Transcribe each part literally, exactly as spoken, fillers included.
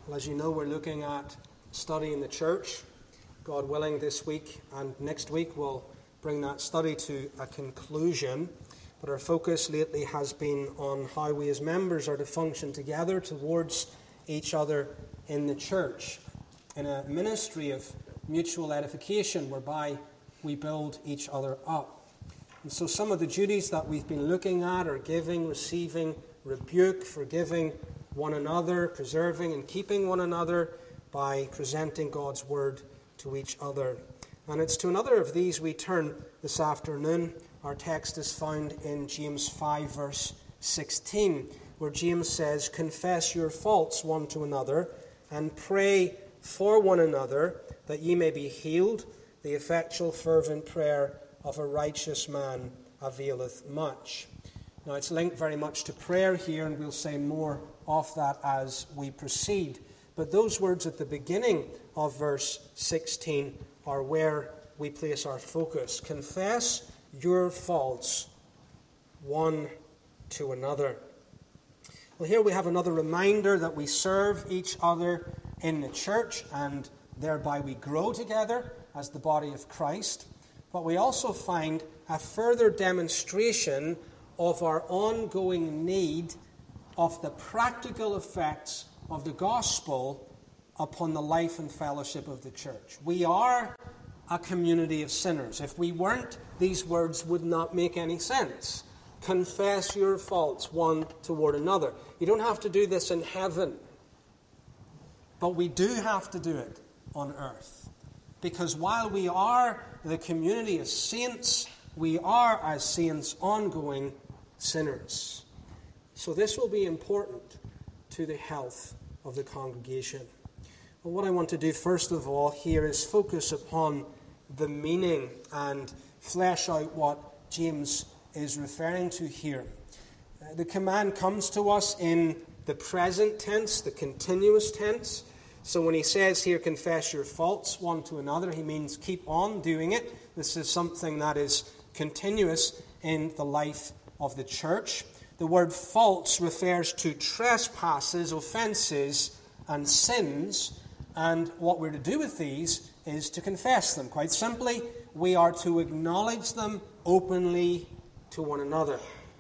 Well, as you know, we're looking at studying the church. God willing, this week and next week we'll bring that study to a conclusion. But our focus lately has been on how we as members are to function together towards each other in the church, in a ministry of mutual edification whereby we build each other up. And so some of the duties that we've been looking at are giving, receiving, rebuke, forgiving one another, preserving and keeping one another by presenting God's word to each other. And it's to another of these we turn this afternoon. Our text is found in James five, verse sixteen, where James says, "Confess your faults one to another, and pray for one another, that ye may be healed. The effectual fervent prayer of a righteous man availeth much." Now, it's linked very much to prayer here, and we'll say more of that as we proceed. But those words at the beginning of verse sixteen are where we place our focus. Confess your faults one to another. Well, here we have another reminder that we serve each other in the church, and thereby we grow together as the body of Christ. But we also find a further demonstration of our ongoing need of the practical effects of the gospel upon the life and fellowship of the church. We are a community of sinners. If we weren't, these words would not make any sense. Confess your faults one toward another. You don't have to do this in heaven, but we do have to do it on earth. Because while we are the community of saints, we are, as saints, ongoing sinners. So this will be important to the health of the congregation. Well, what I want to do first of all here is focus upon the meaning and flesh out what James is referring to here. Uh, the command comes to us in the present tense, the continuous tense. So when he says here, confess your faults one to another, he means keep on doing it. This is something that is continuous in the life of the church. The word faults refers to trespasses, offences, and sins. And what we're to do with these is to confess them. Quite simply, we are to acknowledge them openly to one another.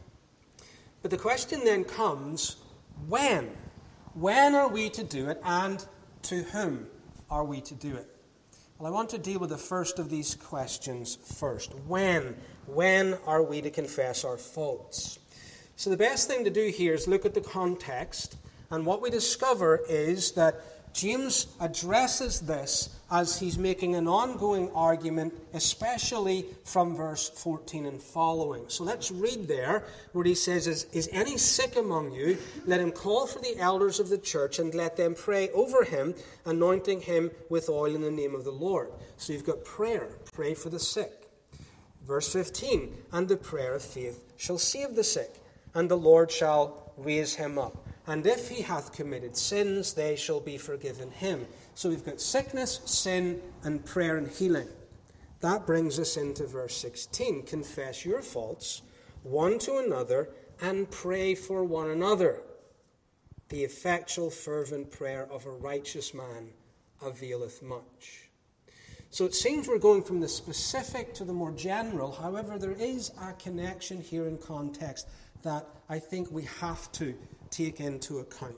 But the question then comes, when? When are we to do it, and to whom are we to do it? Well, I want to deal with the first of these questions first. When? When are we to confess our faults? So the best thing to do here is look at the context, and what we discover is that James addresses this as he's making an ongoing argument, especially from verse fourteen and following. So let's read there where he says, is, is any sick among you? Let him call for the elders of the church and let them pray over him, anointing him with oil in the name of the Lord. So you've got prayer. Pray for the sick. Verse fifteen, and the prayer of faith shall save the sick, and the Lord shall raise him up. And if he hath committed sins, they shall be forgiven him. So we've got sickness, sin, and prayer and healing. That brings us into verse sixteen. Confess your faults one to another and pray for one another. The effectual fervent prayer of a righteous man availeth much. So it seems we're going from the specific to the more general. However, there is a connection here in context that I think we have to take into account.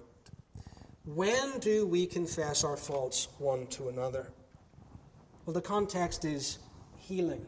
When do we confess our faults one to another? Well, the context is healing,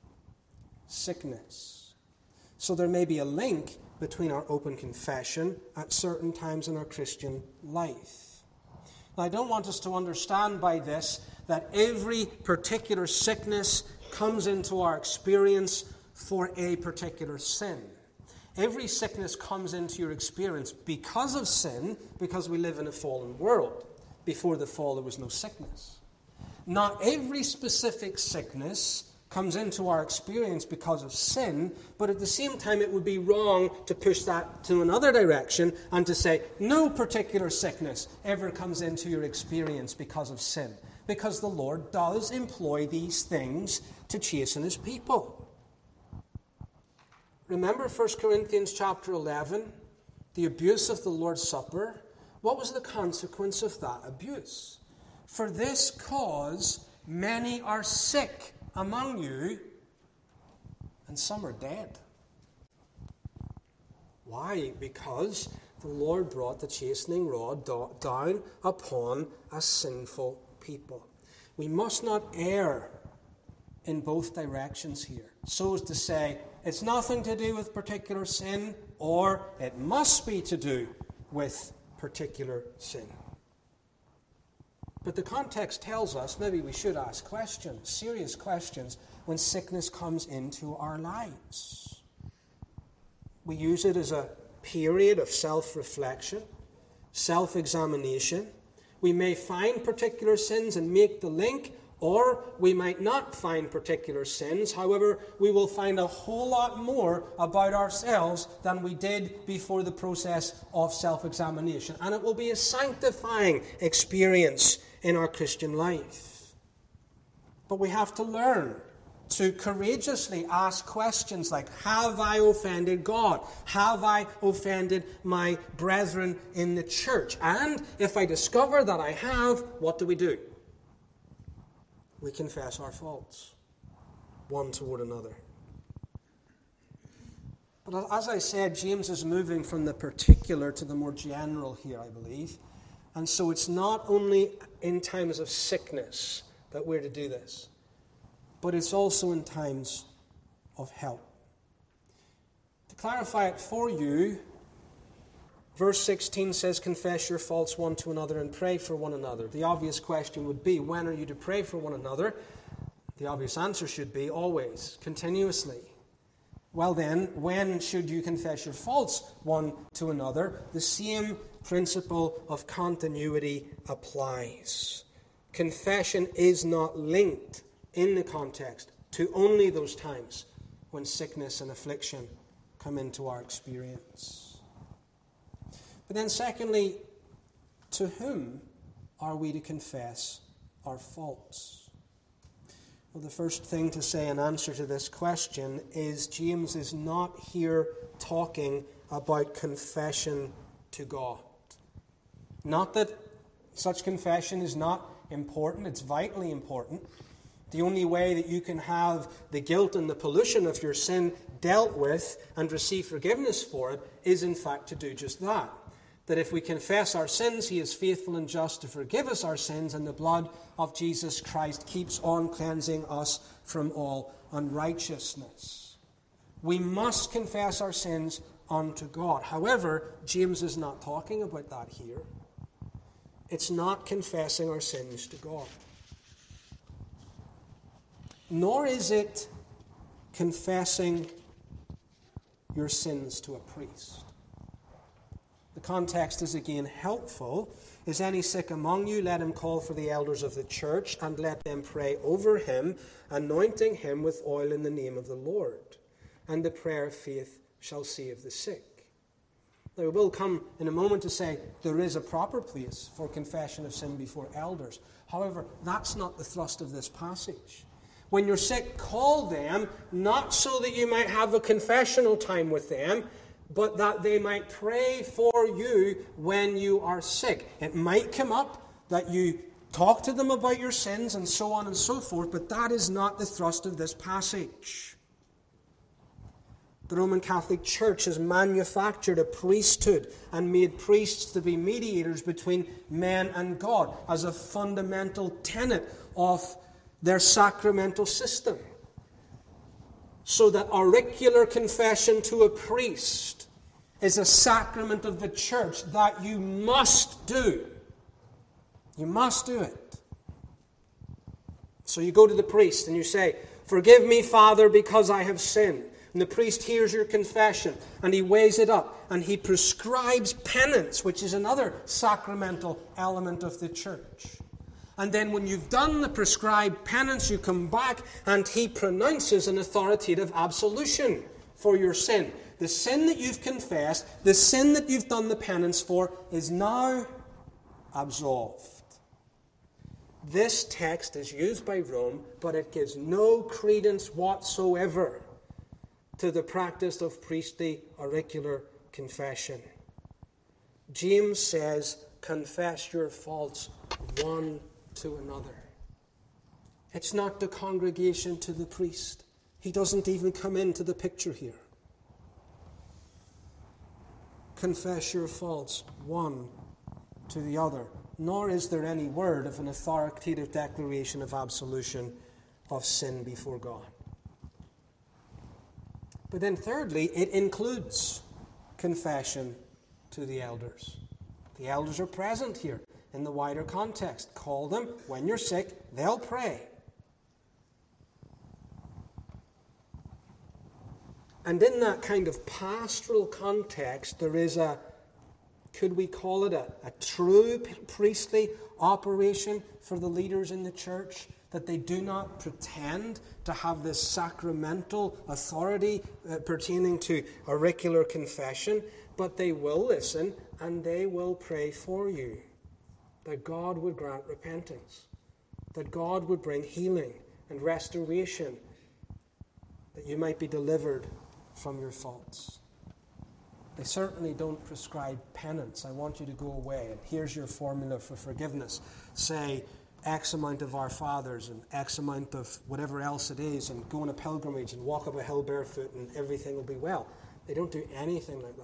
sickness. So there may be a link between our open confession at certain times in our Christian life. Now, I don't want us to understand by this that every particular sickness comes into our experience for a particular sin. Every sickness comes into your experience because of sin, because we live in a fallen world. Before the fall, there was no sickness. Not every specific sickness comes into our experience because of sin, but at the same time, it would be wrong to push that to another direction and to say no particular sickness ever comes into your experience because of sin, because the Lord does employ these things to chasten his people. Remember First Corinthians chapter eleven, the abuse of the Lord's Supper, What was the consequence of that abuse? For this cause many are sick among you, and some are dead. Why? Because the Lord brought the chastening rod do- down upon a sinful people. We must not err in both directions here, so as to say it's nothing to do with particular sin, or it must be to do with particular sin. But the context tells us maybe we should ask questions, serious questions, when sickness comes into our lives. We use it as a period of self-reflection, self-examination. We may find particular sins and make the link, or we might not find particular sins. However, we will find a whole lot more about ourselves than we did before the process of self-examination. And it will be a sanctifying experience in our Christian life. But we have to learn to courageously ask questions like, have I offended God? Have I offended my brethren in the church? And if I discover that I have, what do we do? We confess our faults, one toward another. But as I said, James is moving from the particular to the more general here, I believe. And so it's not only in times of sickness that we're to do this, but it's also in times of help. To clarify it for you, verse sixteen says, confess your faults one to another and pray for one another. The obvious question would be, when are you to pray for one another? The obvious answer should be, always, continuously. Well then, when should you confess your faults one to another? The same principle of continuity applies. Confession is not linked in the context to only those times when sickness and affliction come into our experience. But then secondly, to whom are we to confess our faults? Well, the first thing to say in answer to this question is James is not here talking about confession to God. Not that such confession is not important, it's vitally important. The only way that you can have the guilt and the pollution of your sin dealt with and receive forgiveness for it is in fact to do just that. That if we confess our sins, He is faithful and just to forgive us our sins, and the blood of Jesus Christ keeps on cleansing us from all unrighteousness. We must confess our sins unto God. However, James is not talking about that here. It's not confessing our sins to God. Nor is it confessing your sins to a priest. The context is again helpful. Is any sick among you? Let him call for the elders of the church, and let them pray over him, anointing him with oil in the name of the Lord. And the prayer of faith shall save the sick. Now, we will come in a moment to say there is a proper place for confession of sin before elders. However, that's not the thrust of this passage. When you're sick, call them, not so that you might have a confessional time with them, but that they might pray for you when you are sick. It might come up that you talk to them about your sins and so on and so forth, but that is not the thrust of this passage. The Roman Catholic Church has manufactured a priesthood and made priests to be mediators between men and God as a fundamental tenet of their sacramental system. So that auricular confession to a priest is a sacrament of the church that you must do. You must do it. So you go to the priest and you say, "Forgive me, Father, because I have sinned." And the priest hears your confession and he weighs it up and he prescribes penance, which is another sacramental element of the church. And then when you've done the prescribed penance, you come back and he pronounces an authoritative absolution for your sin. The sin that you've confessed, the sin that you've done the penance for, is now absolved. This text is used by Rome, but it gives no credence whatsoever to the practice of priestly auricular confession. James says, confess your faults one to another. It's not the congregation to the priest. He doesn't even come into the picture here. Confess your faults one to the other. Nor is there any word of an authoritative declaration of absolution of sin before God. But then thirdly, it includes confession to the elders. The elders are present here in the wider context. Call them when you're sick, they'll pray. And in that kind of pastoral context, there is a, could we call it a, a true priestly operation for the leaders in the church, that they do not pretend to have this sacramental authority uh, pertaining to auricular confession, but they will listen and they will pray for you, that God would grant repentance, that God would bring healing and restoration, that you might be delivered from your faults. They certainly don't prescribe penance. I want you to go away, and here's your formula for forgiveness. Say X amount of Our Fathers and X amount of whatever else it is, and go on a pilgrimage and walk up a hill barefoot and everything will be well. They don't do anything like that.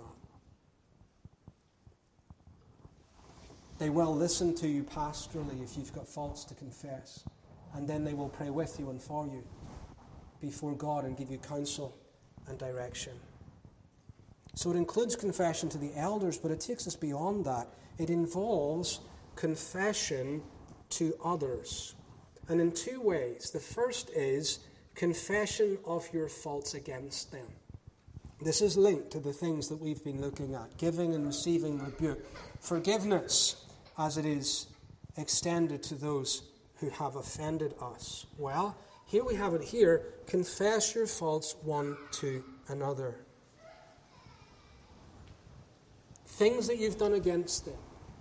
They will listen to you pastorally if you've got faults to confess, and then they will pray with you and for you before God and give you counsel and direction. So it includes confession to the elders, but it takes us beyond that. It involves confession to others. And in two ways. The first is confession of your faults against them. This is linked to the things that we've been looking at, giving and receiving rebuke. Forgiveness, as it is extended to those who have offended us. Well, here we have it here. Confess your faults one to another. Things that you've done against them.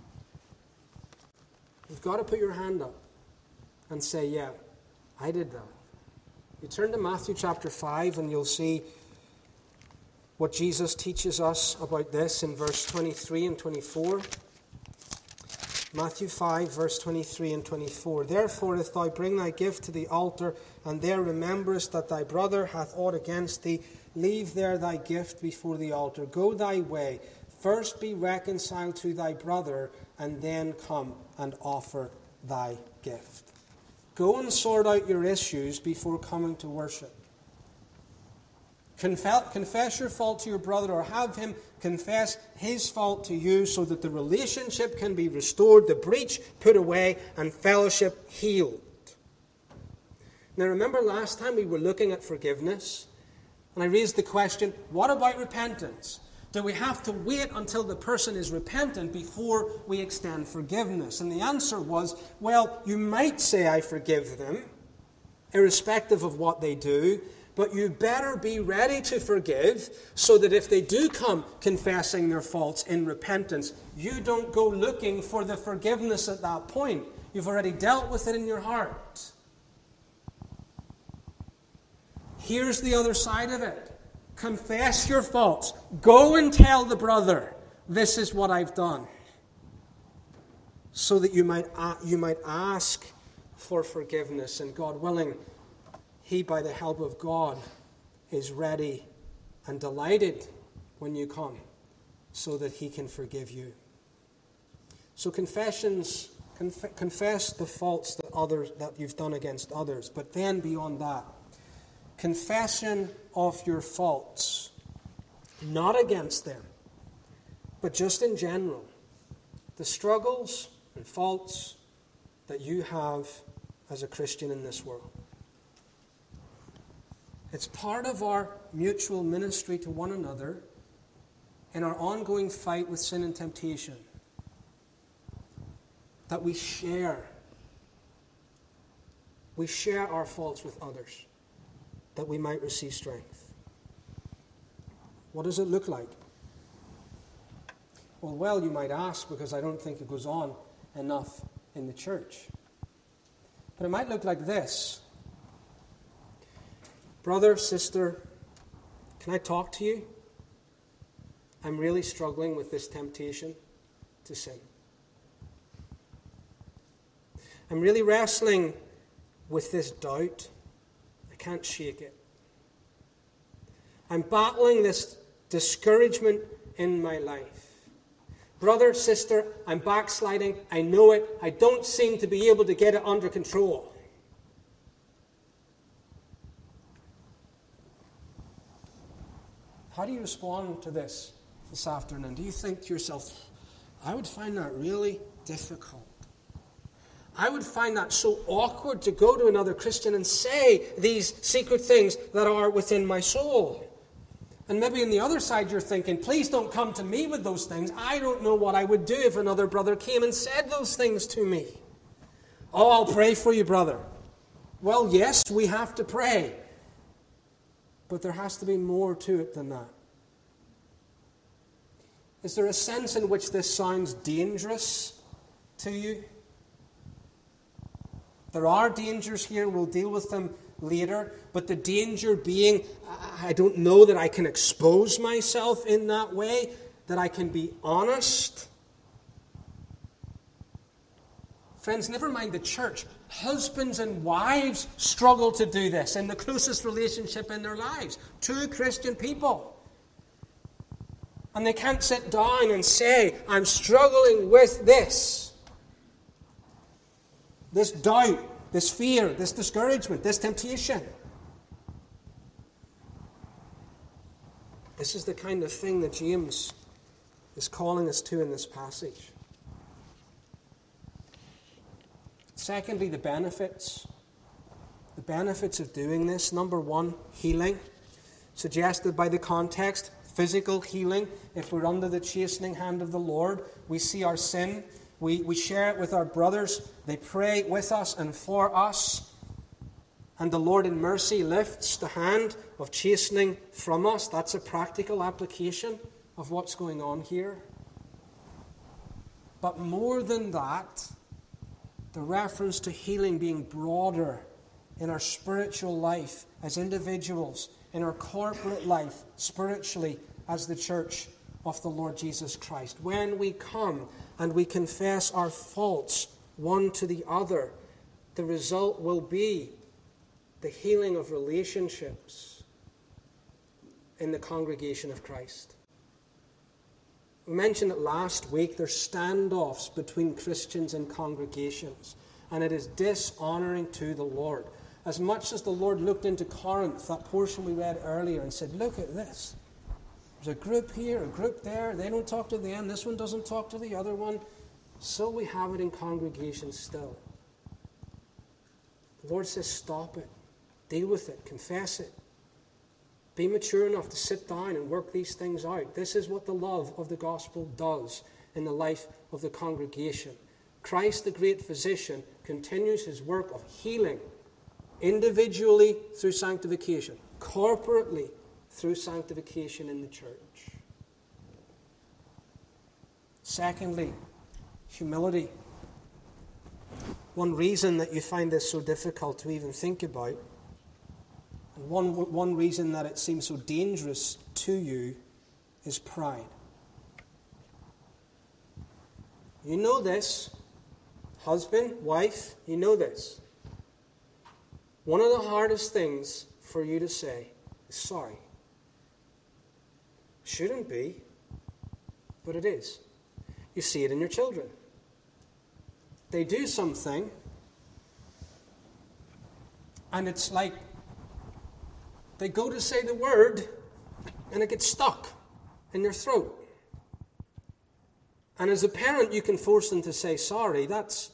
You've got to put your hand up and say, yeah, I did that. You turn to Matthew chapter five and you'll see what Jesus teaches us about this in verse twenty-three and twenty-four. Matthew five, verse twenty-three and twenty-four. Therefore, if thou bring thy gift to the altar, and there rememberest that thy brother hath aught against thee, leave there thy gift before the altar. Go thy way. First be reconciled to thy brother, and then come and offer thy gift. Go and sort out your issues before coming to worship. Confess, confess your fault to your brother, or have him confess his fault to you, so that the relationship can be restored, the breach put away, and fellowship healed. Now remember last time we were looking at forgiveness, and I raised the question, what about repentance? Do we have to wait until the person is repentant before we extend forgiveness? And the answer was, well, you might say I forgive them, irrespective of what they do, but you better be ready to forgive so that if they do come confessing their faults in repentance, you don't go looking for the forgiveness at that point. You've already dealt with it in your heart. Here's the other side of it. Confess your faults. Go and tell the brother, this is what I've done. So that you might, you might ask for forgiveness, and God willing, he, by the help of God, is ready and delighted when you come, so that he can forgive you. So confessions, conf- confess the faults that others that you've done against others. But then beyond that, confession of your faults, not against them, but just in general, the struggles and faults that you have as a Christian in this world. It's part of our mutual ministry to one another in our ongoing fight with sin and temptation that we share. We share our faults with others that we might receive strength. What does it look like? Well, well, you might ask, because I don't think it goes on enough in the church. But it might look like this. Brother, sister, can I talk to you? I'm really struggling with this temptation to sin. I'm really wrestling with this doubt. I can't shake it. I'm battling this discouragement in my life. Brother, sister, I'm backsliding. I know it. I don't seem to be able to get it under control. How do you respond to this this afternoon? Do you think to yourself, I would find that really difficult. I would find that so awkward to go to another Christian and say these secret things that are within my soul. And maybe on the other side you're thinking, please don't come to me with those things. I don't know what I would do if another brother came and said those things to me. Oh, I'll pray for you, brother. Well, yes, we have to pray. But there has to be more to it than that. Is there a sense in which this sounds dangerous to you? There are dangers here, and we'll deal with them later. But the danger being, I don't know that I can expose myself in that way, that I can be honest. Friends, never mind the church. Husbands and wives struggle to do this in the closest relationship in their lives. Two Christian people. And they can't sit down and say, I'm struggling with this. This doubt, this fear, this discouragement, this temptation. This is the kind of thing that James is calling us to in this passage. Secondly, the benefits. The benefits of doing this. Number one, healing. Suggested by the context, physical healing. If we're under the chastening hand of the Lord, we see our sin. We, we share it with our brothers. They pray with us and for us. And the Lord in mercy lifts the hand of chastening from us. That's a practical application of what's going on here. But more than that, the reference to healing being broader in our spiritual life as individuals, in our corporate life spiritually as the church of the Lord Jesus Christ. When we come and we confess our faults one to the other, the result will be the healing of relationships in the congregation of Christ. We mentioned it last week. There's standoffs between Christians and congregations, and it is dishonoring to the Lord. As much as the Lord looked into Corinth, that portion we read earlier, and said, look at this. There's a group here, a group there. They don't talk to them. This one doesn't talk to the other one. So we have it in congregations still. The Lord says, stop it. Deal with it. Confess it. Be mature enough to sit down and work these things out. This is what the love of the gospel does in the life of the congregation. Christ, the great physician, continues his work of healing, individually through sanctification, corporately through sanctification in the church. Secondly, humility. One reason that you find this so difficult to even think about, and one, one reason that it seems so dangerous to you, is pride. You know this. Husband, wife, you know this. One of the hardest things for you to say is sorry. Shouldn't be, but it is. You see it in your children. They do something, and it's like they go to say the word, and it gets stuck in your throat. And as a parent, you can force them to say sorry. That's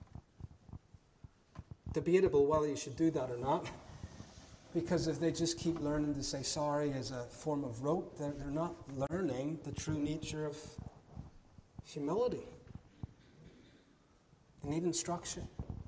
debatable whether you should do that or not. Because if they just keep learning to say sorry as a form of rote, they're, they're not learning the true nature of humility. They need instruction.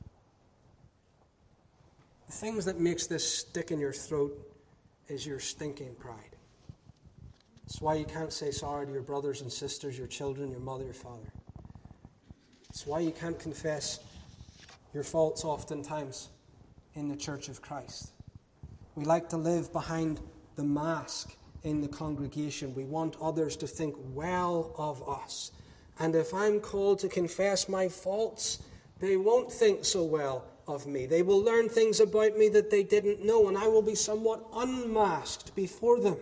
The things that makes this stick in your throat is your stinking pride. That's why you can't say sorry to your brothers and sisters, your children, your mother, your father. It's why you can't confess your faults oftentimes in the church of Christ. We like to live behind the mask in the congregation. We want others to think well of us. And if I'm called to confess my faults They won't think so well of me. They will learn things about me that they didn't know, and I will be somewhat unmasked before them.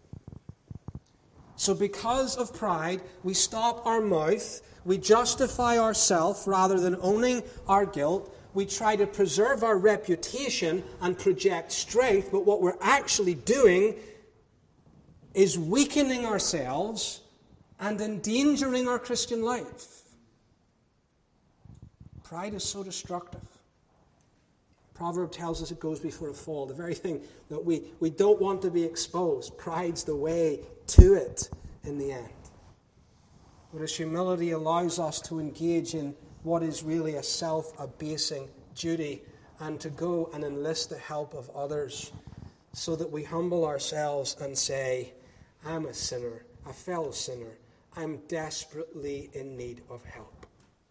So because of pride, we stop our mouth, we justify ourselves rather than owning our guilt. We try to preserve our reputation and project strength, but what we're actually doing is weakening ourselves and endangering our Christian life. Pride is so destructive. Proverb tells us it goes before a fall. The very thing that we, we don't want to be exposed. Pride's the way to it in the end. Whereas humility allows us to engage in what is really a self-abasing duty and to go and enlist the help of others so that we humble ourselves and say, I'm a sinner, a fellow sinner. I'm desperately in need of help.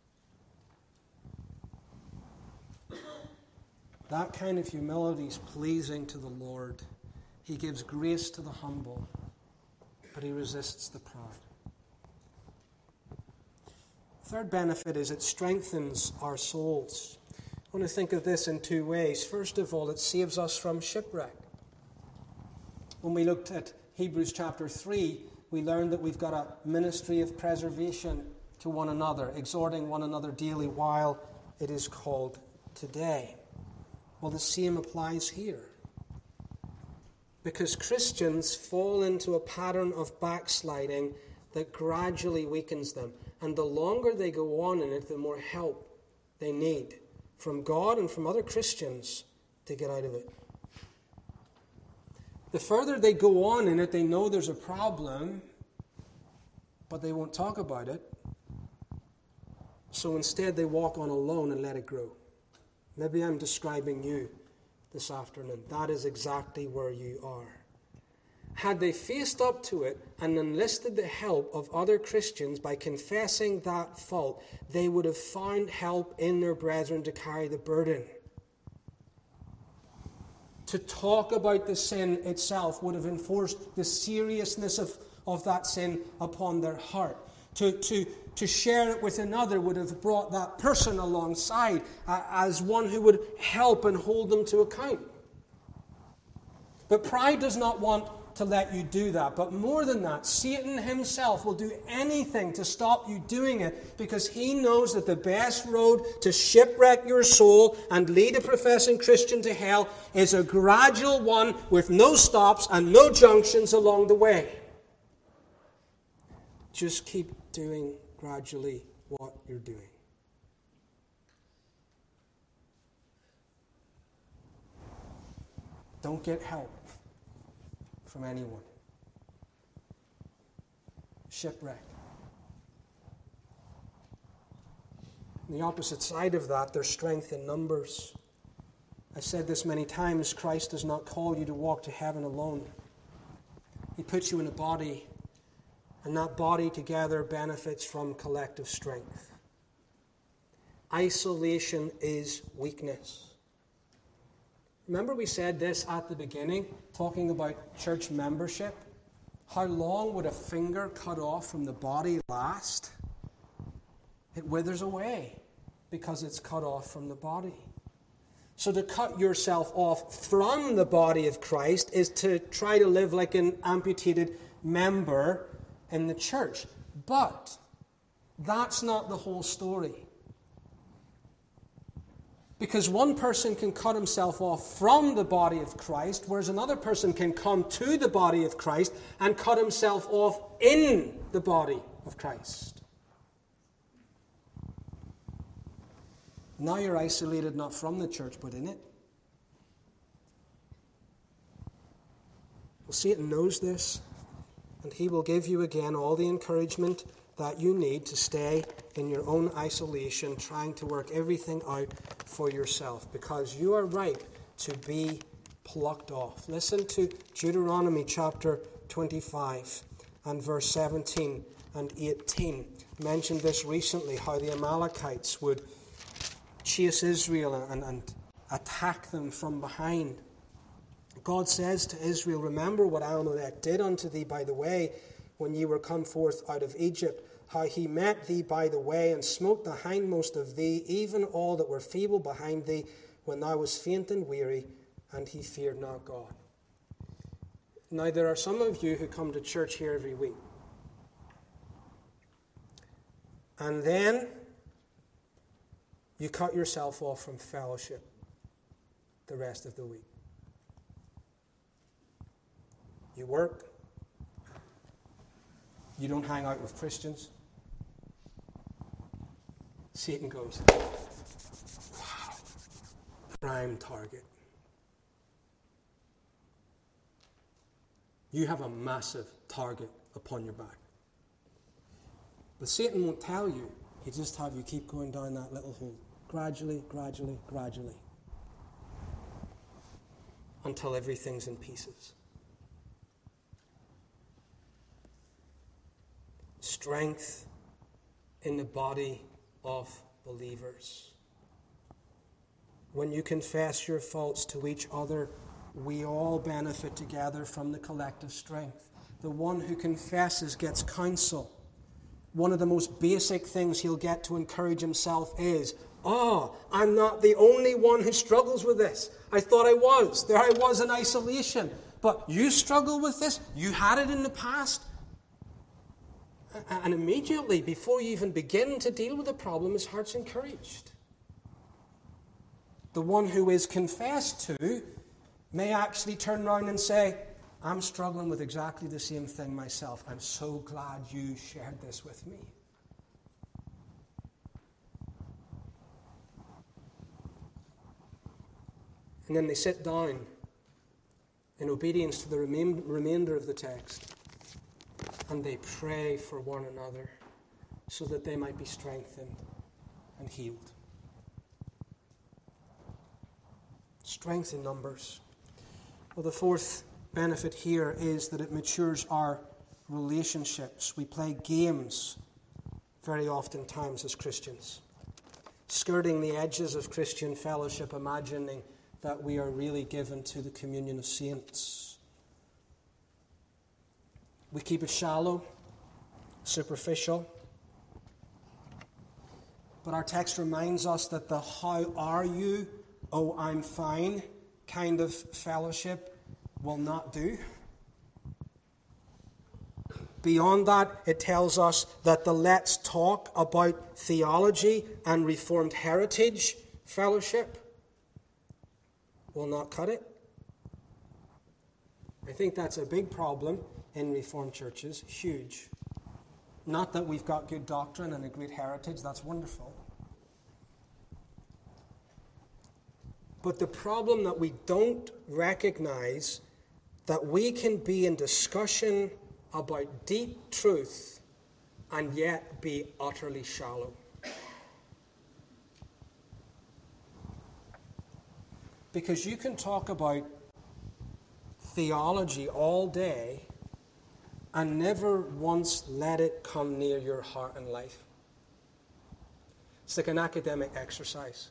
That kind of humility is pleasing to the Lord. He gives grace to the humble, but he resists the proud. Third benefit is it strengthens our souls. I want to think of this in two ways. First of all, it saves us from shipwreck. When we looked at Hebrews chapter three, we learned that we've got a ministry of preservation to one another, exhorting one another daily while it is called today. Well, the same applies here. Because Christians fall into a pattern of backsliding that gradually weakens them. And the longer they go on in it, the more help they need from God and from other Christians to get out of it. The further they go on in it, they know there's a problem, but they won't talk about it. So instead they walk on alone and let it grow. Maybe I'm describing you this afternoon. That is exactly where you are. Had they faced up to it and enlisted the help of other Christians by confessing that fault, they would have found help in their brethren to carry the burden. To talk about the sin itself would have enforced the seriousness of, of that sin upon their heart. To, to, to share it with another would have brought that person alongside uh, as one who would help and hold them to account. But pride does not want to let you do that. But more than that, Satan himself will do anything to stop you doing it because he knows that the best road to shipwreck your soul and lead a professing Christian to hell is a gradual one with no stops and no junctions along the way. Just keep doing gradually what you're doing. Don't get help from anyone. Shipwreck. On the opposite side of that, there's strength in numbers. I've said this many times, Christ does not call you to walk to heaven alone. He puts you in a body, and that body together benefits from collective strength. Isolation is weakness. Remember we said this at the beginning, talking about church membership? How long would a finger cut off from the body last? It withers away because it's cut off from the body. So to cut yourself off from the body of Christ is to try to live like an amputated member in the church. But that's not the whole story. Because one person can cut himself off from the body of Christ, whereas another person can come to the body of Christ and cut himself off in the body of Christ. Now you're isolated not from the church, but in it. Well, Satan knows this, and he will give you again all the encouragement that you need to stay in your own isolation, trying to work everything out for yourself, because you are ripe to be plucked off. Listen to Deuteronomy chapter twenty-five and verse seventeen and eighteen. I mentioned this recently, how the Amalekites would chase Israel and, and attack them from behind. God says to Israel, remember what Amalek did unto thee by the way, when ye were come forth out of Egypt, how he met thee by the way, and smote the hindmost of thee, even all that were feeble behind thee, when thou wast faint and weary, and he feared not God. Now, there are some of you who come to church here every week. And then you cut yourself off from fellowship the rest of the week. You work. You don't hang out with Christians. Satan goes, wow, prime target. You have a massive target upon your back. But Satan won't tell you. He'll just have you keep going down that little hole. Gradually, gradually, gradually. Until everything's in pieces. Strength in the body of believers. When you confess your faults to each other, we all benefit together from the collective strength. The one who confesses gets counsel. One of the most basic things he'll get to encourage himself is, oh, I'm not the only one who struggles with this. I thought I was. There I was in isolation. But you struggle with this? You had it in the past? And immediately, before you even begin to deal with the problem, his heart's encouraged. The one who is confessed to may actually turn around and say, I'm struggling with exactly the same thing myself. I'm so glad you shared this with me. And then they sit down in obedience to the remain, remainder of the text. And they pray for one another so that they might be strengthened and healed. Strength in numbers. Well, the fourth benefit here is that it matures our relationships. We play games very often times as Christians, skirting the edges of Christian fellowship, imagining that we are really given to the communion of saints. We keep it shallow, superficial. But our text reminds us that the how are you, oh I'm fine kind of fellowship will not do. Beyond that, it tells us that the let's talk about theology and Reformed heritage fellowship will not cut it. I think that's a big problem in Reformed churches, huge. Not that we've got good doctrine and a great heritage, that's wonderful. But the problem that we don't recognize that we can be in discussion about deep truth and yet be utterly shallow. Because you can talk about theology all day and never once let it come near your heart and life. It's like an academic exercise.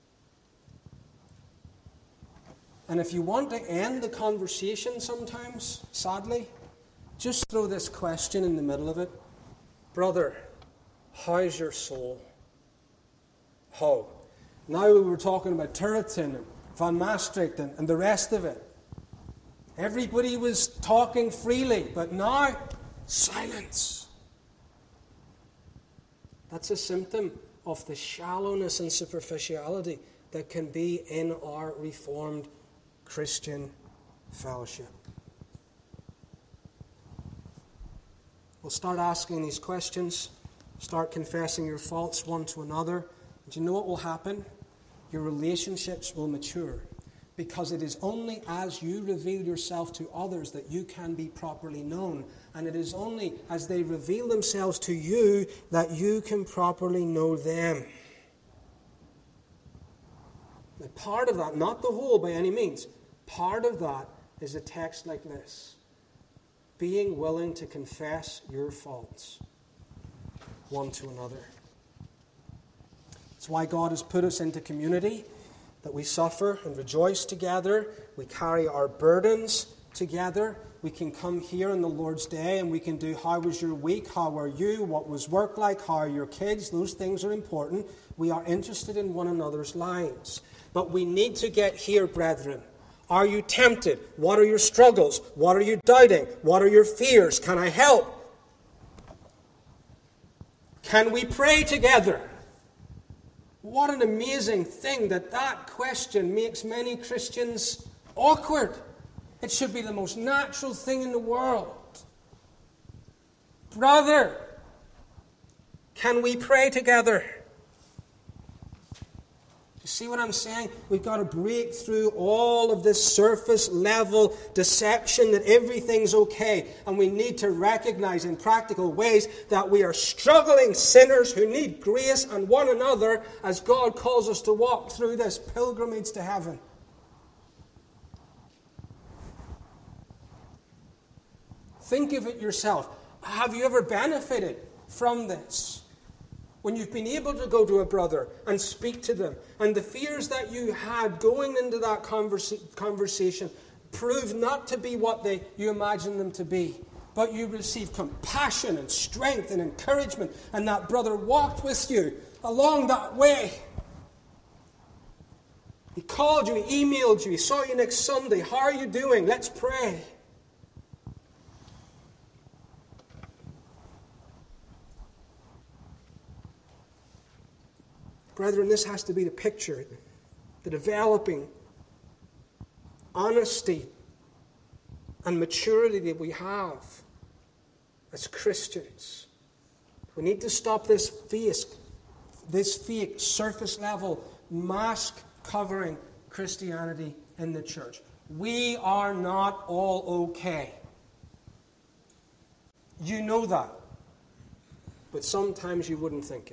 And if you want to end the conversation sometimes, sadly, just throw this question in the middle of it. Brother, how's your soul? How? Now we were talking about Turretin and Van Maastricht and, and the rest of it. Everybody was talking freely, but now, silence. That's a symptom of the shallowness and superficiality that can be in our Reformed Christian fellowship. We'll start asking these questions, start confessing your faults one to another. Do you know what will happen? Your relationships will mature. Because it is only as you reveal yourself to others that you can be properly known. And it is only as they reveal themselves to you that you can properly know them. Now, part of that, not the whole by any means, part of that is a text like this. Being willing to confess your faults one to another. It's why God has put us into community, that we suffer and rejoice together, we carry our burdens together. We can come here on the Lord's Day and we can do, how was your week? How are you? What was work like? How are your kids? Those things are important. We are interested in one another's lives. But we need to get here, brethren. Are you tempted? What are your struggles? What are you doubting? What are your fears? Can I help? Can we pray together? What an amazing thing that that question makes many Christians awkward. It should be the most natural thing in the world. Brother, can we pray together? You see what I'm saying? We've got to break through all of this surface level deception that everything's okay. And we need to recognize in practical ways that we are struggling sinners who need grace and one another as God calls us to walk through this pilgrimage to heaven. Think of it yourself. Have you ever benefited from this? When you've been able to go to a brother and speak to them, and the fears that you had going into that conversa- conversation proved not to be what they you imagined them to be, but you received compassion and strength and encouragement, and that brother walked with you along that way. He called you, he emailed you, he saw you next Sunday. How are you doing? Let's pray. Brethren, this has to be the picture, the developing honesty and maturity that we have as Christians. We need to stop this fake, this fake, surface level, mask covering Christianity in the church. We are not all okay. You know that. But sometimes you wouldn't think it.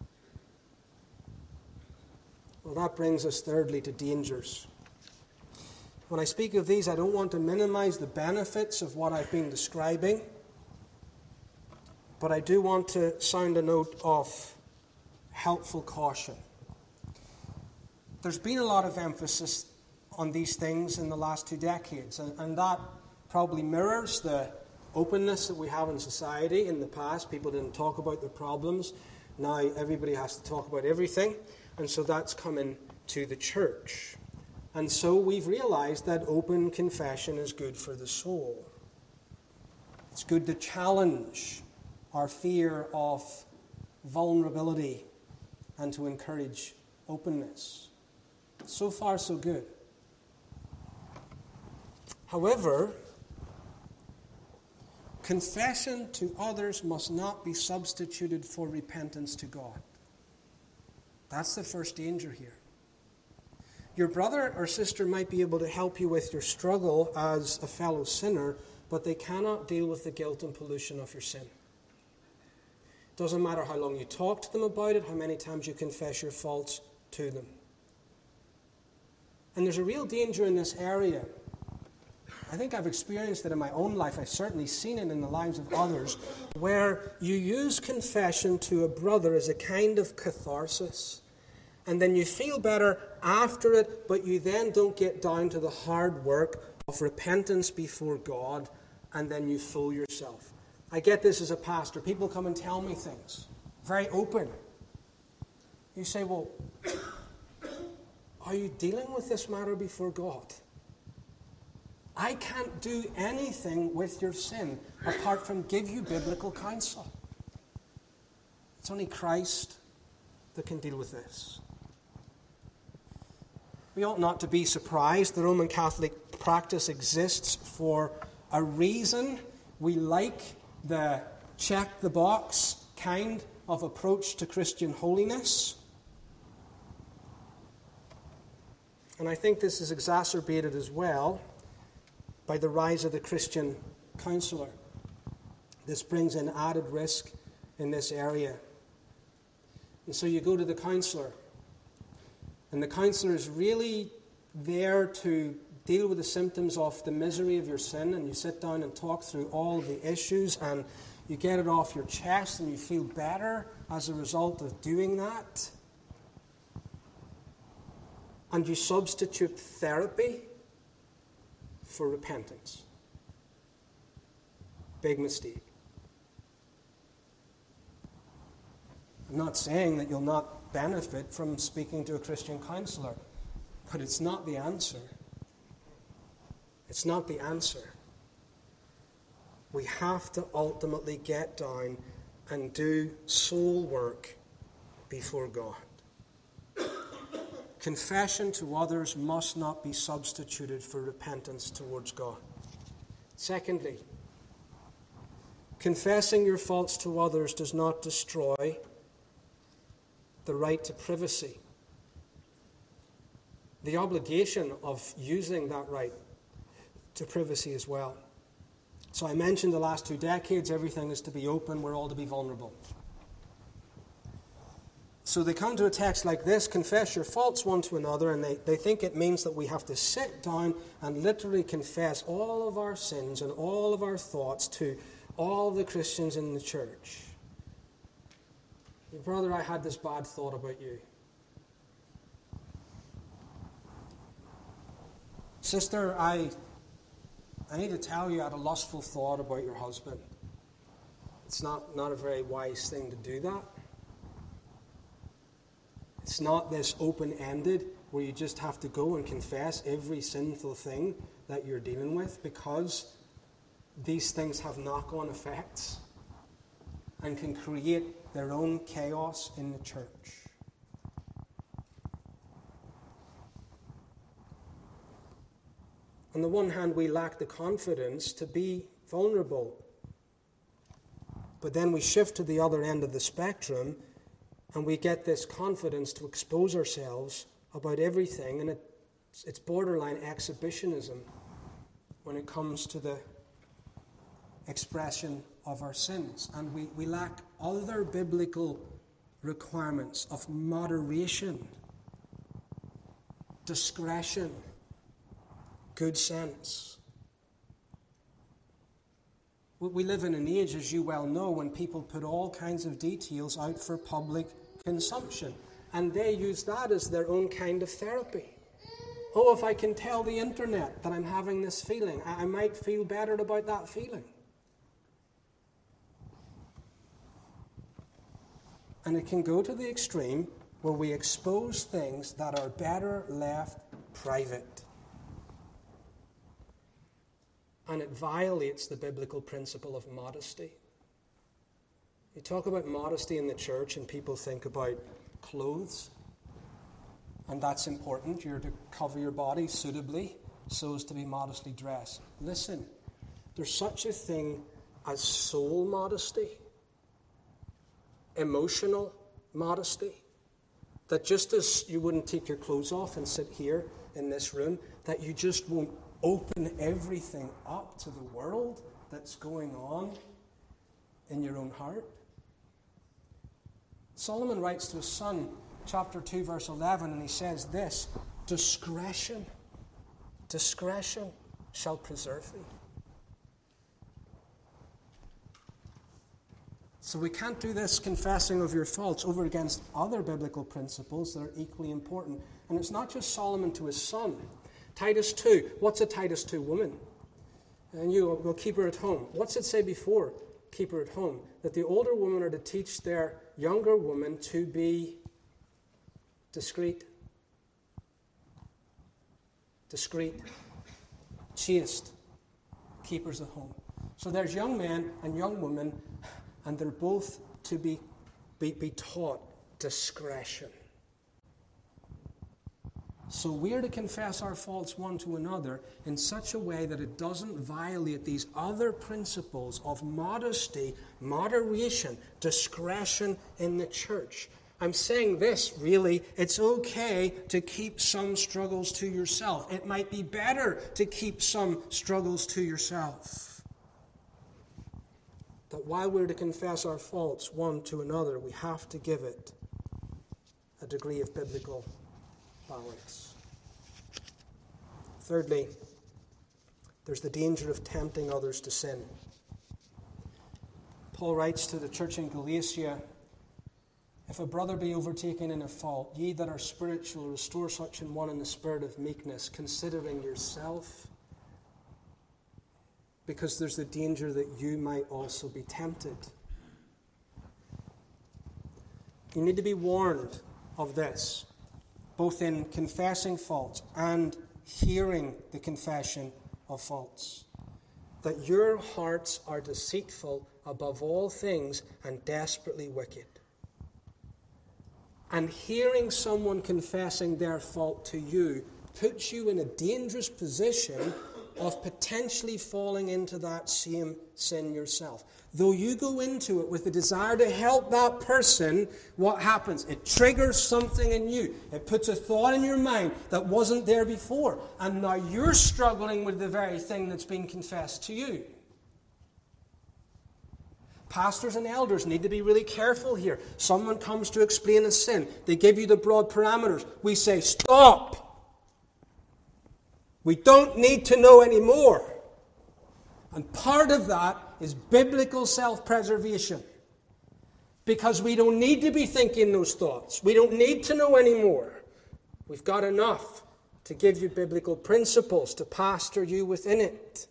Well, that brings us thirdly to dangers. When I speak of these, I don't want to minimize the benefits of what I've been describing, but I do want to sound a note of helpful caution. There's been a lot of emphasis on these things in the last two decades, and, and that probably mirrors the openness that we have in society. In the past, people didn't talk about their problems. Now everybody has to talk about everything. And so that's coming to the church. And so we've realized that open confession is good for the soul. It's good to challenge our fear of vulnerability and to encourage openness. So far, so good. However, confession to others must not be substituted for repentance to God. That's the first danger here. Your brother or sister might be able to help you with your struggle as a fellow sinner, but they cannot deal with the guilt and pollution of your sin. It doesn't matter how long you talk to them about it, how many times you confess your faults to them. And there's a real danger in this area. I think I've experienced it in my own life. I've certainly seen it in the lives of others, where you use confession to a brother as a kind of catharsis. And then you feel better after it, but you then don't get down to the hard work of repentance before God, and then you fool yourself. I get this as a pastor. People come and tell me things, very open. You say, well, are you dealing with this matter before God? I can't do anything with your sin apart from give you biblical counsel. It's only Christ that can deal with this. We ought not to be surprised. The Roman Catholic practice exists for a reason. We like the check-the-box kind of approach to Christian holiness. And I think this is exacerbated as well by the rise of the Christian counselor. This brings in added risk in this area. And so you go to the counselor, and the counselor is really there to deal with the symptoms of the misery of your sin, and you sit down and talk through all of the issues, and you get it off your chest, and you feel better as a result of doing that. And you substitute therapy for repentance. Big mistake. I'm not saying that you'll not benefit from speaking to a Christian counselor, but it's not the answer. It's not the answer. We have to ultimately get down and do soul work before God. Confession to others must not be substituted for repentance towards God. Secondly, confessing your faults to others does not destroy the right to privacy. The obligation of using that right to privacy as well. So I mentioned the last two decades, everything is to be open, we're all to be vulnerable. So they come to a text like this, confess your faults one to another, and they, they think it means that we have to sit down and literally confess all of our sins and all of our thoughts to all the Christians in the church. Brother, I had this bad thought about you. Sister, I, I need to tell you I had a lustful thought about your husband. It's not, not a very wise thing to do that. It's not this open-ended where you just have to go and confess every sinful thing that you're dealing with, because these things have knock-on effects and can create their own chaos in the church. On the one hand, we lack the confidence to be vulnerable. But then we shift to the other end of the spectrum and we get this confidence to expose ourselves about everything, and it, it's borderline exhibitionism when it comes to the expression of our sins. And we, we lack other biblical requirements of moderation, discretion, good sense. We live in an age, as you well know, when people put all kinds of details out for public consumption, and they use that as their own kind of therapy. Oh, if I can tell the internet that I'm having this feeling, I might feel better about that feeling. And it can go to the extreme where we expose things that are better left private. And it violates the biblical principle of modesty. You talk about modesty in the church and people think about clothes. And that's important. You're to cover your body suitably so as to be modestly dressed. Listen, there's such a thing as soul modesty, emotional modesty, that just as you wouldn't take your clothes off and sit here in this room, that you just won't open everything up to the world that's going on in your own heart. Solomon writes to his son, chapter two, verse eleven, and he says this: discretion, discretion shall preserve thee. So we can't do this confessing of your faults over against other biblical principles that are equally important. And it's not just Solomon to his son. Titus two, what's a Titus two woman? And you will keep her at home. What's it say before keep her at home? That the older women are to teach their younger women to be discreet, discreet, chaste, keepers at home. So there's young men and young women, and they're both to be, be, be taught discretion. So we're to confess our faults one to another in such a way that it doesn't violate these other principles of modesty, moderation, discretion in the church. I'm saying this, really, it's okay to keep some struggles to yourself. It might be better to keep some struggles to yourself. That while we're to confess our faults one to another, we have to give it a degree of biblical balance. Thirdly, there's the danger of tempting others to sin. Paul writes to the church in Galatia, if a brother be overtaken in a fault, ye that are spiritual, restore such an one in the spirit of meekness, considering yourself. because there's the danger that you might also be tempted. You need to be warned of this, both in confessing faults and hearing the confession of faults. That your hearts are deceitful above all things and desperately wicked. And hearing someone confessing their fault to you puts you in a dangerous position of potentially falling into that same sin yourself. Though you go into it with the desire to help that person, what happens? It triggers something in you. It puts a thought in your mind that wasn't there before. And now you're struggling with the very thing that's been confessed to you. Pastors and elders need to be really careful here. Someone comes to explain a sin. They give you the broad parameters. We say, stop! We don't need to know anymore. And part of that is biblical self-preservation. Because we don't need to be thinking those thoughts. We don't need to know anymore. We've got enough to give you biblical principles to pastor you within it.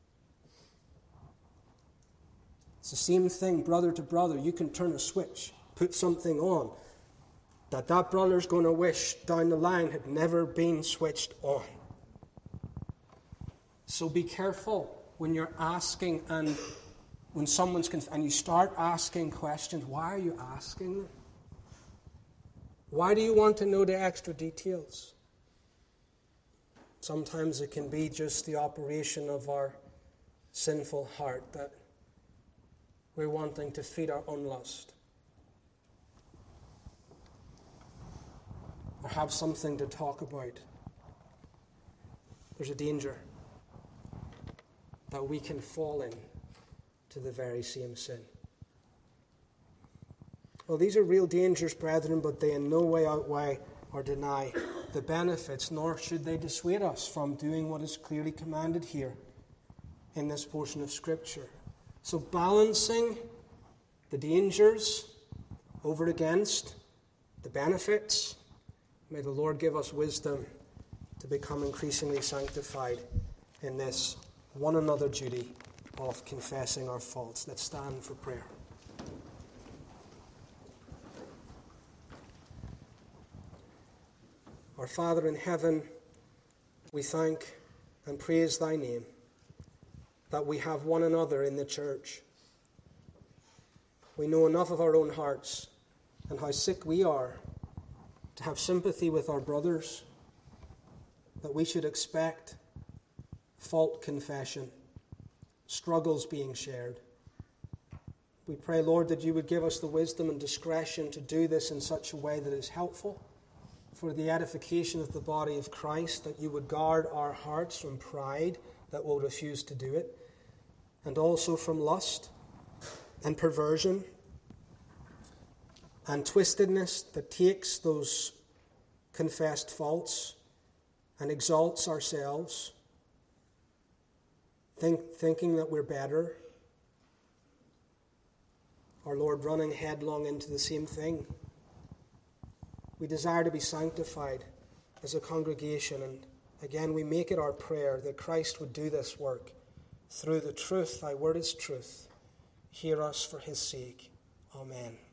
It's the same thing, brother to brother. You can turn a switch, put something on that that brother's going to wish down the line had never been switched on. So be careful when you're asking and when someone's conf- and you start asking questions. Why are you asking them? Why do you want to know the extra details? Sometimes it can be just the operation of our sinful heart that we're wanting to feed our own lust. Or have something to talk about. There's a danger that we can fall in to the very same sin. Well, these are real dangers, brethren, but they in no way outweigh or deny the benefits, nor should they dissuade us from doing what is clearly commanded here in this portion of Scripture. So balancing the dangers over against the benefits, may the Lord give us wisdom to become increasingly sanctified in this one another duty of confessing our faults. Let's stand for prayer. Our Father in heaven, we thank and praise thy name that we have one another in the church. We know enough of our own hearts and how sick we are to have sympathy with our brothers, that we should expect fault confession, struggles being shared. We pray, Lord, that you would give us the wisdom and discretion to do this in such a way that is helpful for the edification of the body of Christ, that you would guard our hearts from pride that will refuse to do it, and also from lust and perversion and twistedness that takes those confessed faults and exalts ourselves, think, thinking that we're better. Our Lord, running headlong into the same thing. We desire to be sanctified as a congregation, and again we make it our prayer that Christ would do this work through the truth. Thy word is truth. Hear us for his sake. Amen.